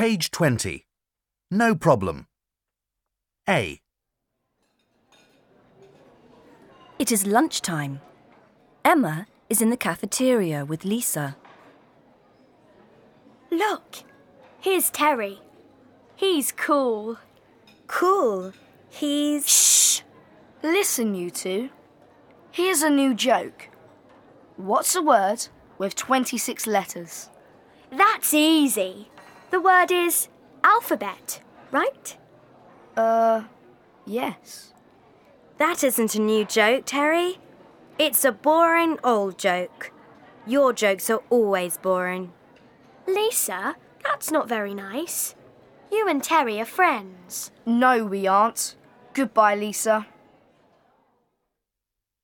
Page 20. No problem. A. It is lunchtime. Emma is in the cafeteria with Lisa. Look, here's Terry. He's cool. Cool. He's... Shh! Listen, you two. Here's a new joke. What's a word with 26 letters? That's easy. The word is alphabet, right? Yes. That isn't a new joke, Terry. It's a boring old joke. Your jokes are always boring. Lisa, that's not very nice. You and Terry are friends. No, we aren't. Goodbye, Lisa.